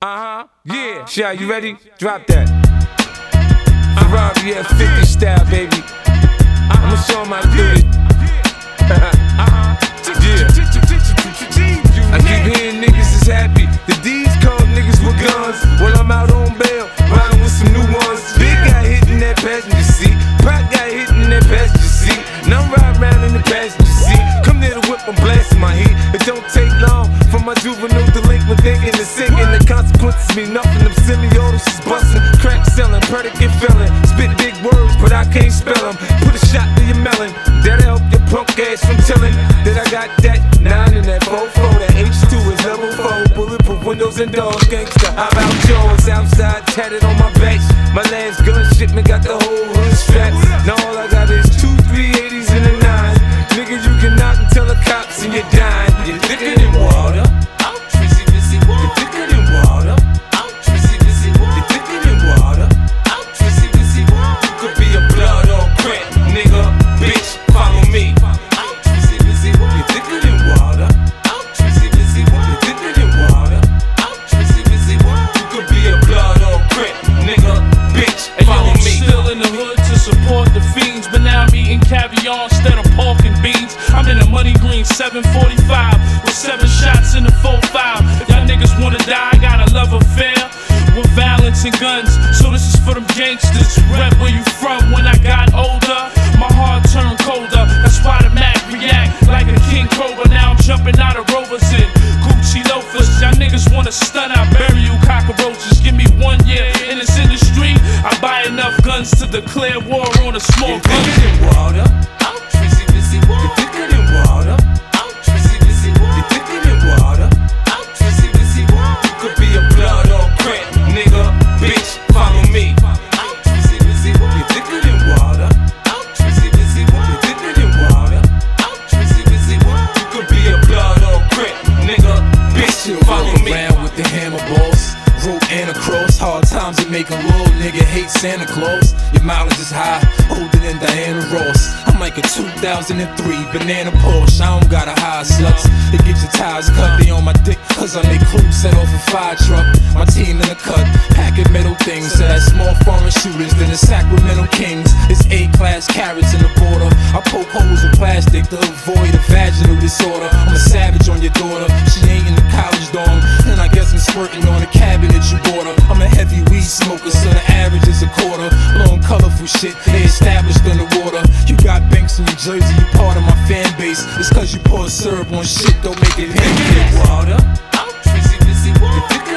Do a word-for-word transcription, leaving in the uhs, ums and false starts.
Uh-huh, yeah. Shy, you ready? Drop that. Ferrari F fifty style, baby. I'ma show 'em how to do it. Yeah. I keep hearing niggas is happy. The D's call niggas with guns. Well, I'm out on bail, riding with some new ones. Big guy hitting that passenger seat. Pot guy hitting that passenger seat. Now I'm riding around in the passenger seat. Come near the whip, I'm blasting my heat. It don't take long for my juvenile delinquent thinking and sinking. The consequences mean nothing. Them semiotics is busting, crack selling, predicate felon. Spit big words, but I can't spell them. Put a shot to your melon. That'll help your punk ass from telling that I got that nine in that four four. That H two is level four. Bulletproof windows and doors, gangsta. How about yours? Outside tatted on my back. My last gun shipment got the whole hood strapped. Now all I got is two three eighties and a nine. Nigga, you can knock and tell the cops and you're dying. You're thicker than water. Out, Trizzy, busy water. You're thicker than water. Out, Trizzy, busy water. You're thicker than water. Out, Trizzy, busy water. You could be a blood or crack, nigga, bitch, follow me. Out, Trizzy, busy water. You're thicker than water. Out, Trizzy, busy water. You're thicker than water. Out, Trizzy, busy water. You could be a blood or crack, nigga, bitch, follow me. Still in the hood to support the fiends, but now I'm eating caviar instead of pork and beans. I'm in a money green seven forty-five with seven shots in the four five. Y'all niggas wanna die, got a love affair with violence and guns. So this is for them gangsters. Rep where you from. When I got older, my heart turned colder. That's why the Mac react like a king cobra. Now I'm jumping out of Rovers in Gucci loafers. Y'all niggas wanna stun, I bury you cockroaches. Give me one year in this industry, I buy enough guns to declare war on a small country. Water. Out, Trizzy, busy water. You're thicker than water. Out, Trizzy, busy water. You're thicker than water. Out, Trizzy, busy water. You could be a blood or crack, nigga, bitch, follow me. Out, Trizzy, busy water. You're thicker than water. Out, Trizzy, busy water. You're thicker than water. Out, Trizzy, busy water. You could be a blood or crack, nigga, bitch, follow me. Around with the hammer balls, rope and a cross. Hard times that make a little nigga hate Santa Claus. Your mileage is high, older than Diana Ross. I'm like a two thousand three banana Porsche. I don't got a high sluts. They get your tires cut, they on my dick, cause I make clues set off a fire truck. My team in the cut, packing metal things. So that small foreign shooters, then the Sacramento Kings. It's A-class carrots in the border. I poke holes with plastic to avoid a vaginal disorder. I'm a savage on your daughter, she ain't in the college dorm. Then I guess I'm squirting on the cabinet you bought her. I'm a heavy weed smoker, so the average is a quarter. Blowing colorful shit, they established underwater. You got banks in New Jersey, you part of my fan base. It's cause you pour syrup on shit, don't make it pancakes. Water. Out, Trizzy, busy water. You're thicker